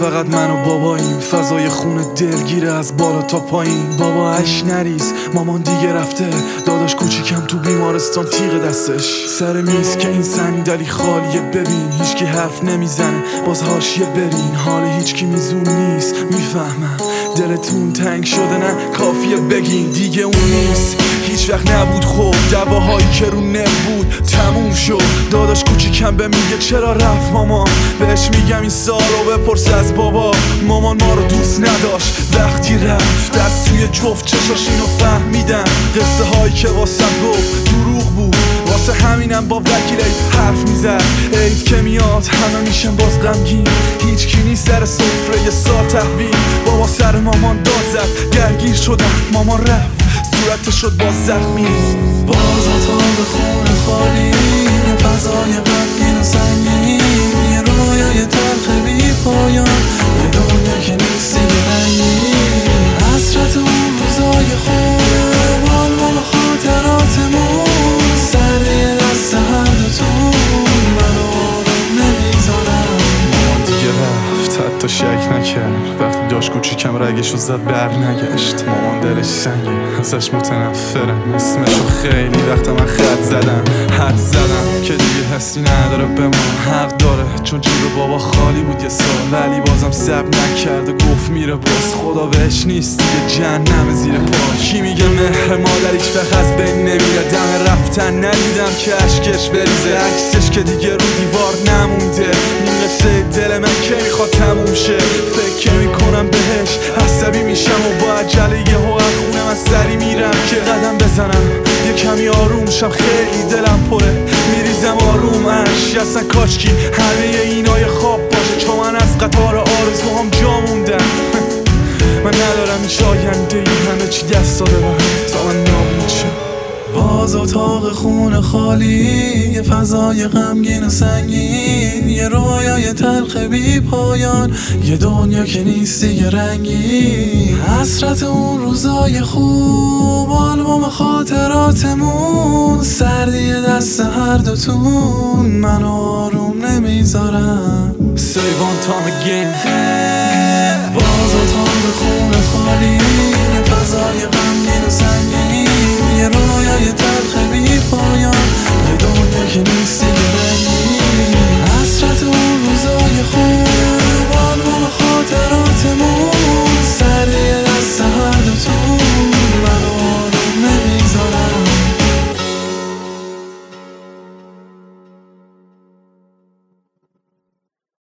فقط من و باباییم، فضای خونه دلگیره از بالا تا پایین. بابا اش نریز، مامان دیگه رفته، داداش کوچیکم تو بیمارستان تیغ دستش. سر میز که این صندلی خالیه، ببین هیچکی حرف نمیزنه، باز حاشیه برین. حال هیچکی میزون نیست، میفهمم دلتون تنگ شده، نه کافیه بگین دیگه اون نیست. هیچ وقت نبود خوب، دواهایی که رو نبود تموم شد. داداش کوچیکم به میگه چرا رفت مامان، بهش میگم این سال رو بپرس از بابا. مامان ما رو دوست نداشت وقتی رفت، از توی جفت چشاش اینو فهمیدم. قصه هایی که واسه گفت دروغ بود، واسه همینم با وکیلی حرف میزد. عید که میاد همه میشن باز غمگین، هیچ کی نیست سر سفره یه سال تحویل. بابا سر مامان داد زد، درگیر شدم، مامان رفت صورتش شد باز زخمی. باز اتاق خونه خالی، یه فضای غمگین و سنگین، یه رویای تلخ بی پایان، یه دنیا که نیستی رنگین. حسرت اون روزای خوب، آلبوم خاطراتمون، سردی دست هر دوتون، منو آروم نمیذارم. مامان دیگه رفت، حتی شک نکرد، وقتی داشت کوچیکم رگشو زد بر نگشت. مامان دلش سنگه، ازش متنفرم، اسمشو خیلی وقتا من خط زدم، حد زدم که دیگه حسی نداره به ما. حق داره چون جیب بابا خالی بود یه سال، ولی بازم صبر نکرد و گفت میره باز. خدا بهش نیست دیگه، جهنم زیر پا. کی میگه مهر مادر هیچ وقت از بین نمیره، دم رفتن ندیدم که اشکش بریزه، عکسش که دیگه رو دیوار نمونده. این قصه دل من که میخواد تموم شه، فکر میکنم بهش عصبی میشم و با عجله یهو از خونه من سری میرم که قدم بزنم یه کمی آروم شم. خیلی دلم پره، میریزم آروم اش، اصلا کاشکی همه اینای خواب باشه، چون من از قطار آرزوهام جا موندم. من ندارم هیچ آینده ای، همه چی دست داده بهم تا من نابود شم. باز اتاق خونه خالی، یه فضای غمگین و سنگین، یه رویای تلخ بی پایان، یه دنیا که نیست دیگه رنگین. حسرت اون روزای خوب، آلبوم خاطراتمون، سردی دست هر دوتون، منو آروم نمیذارم. Say one time again.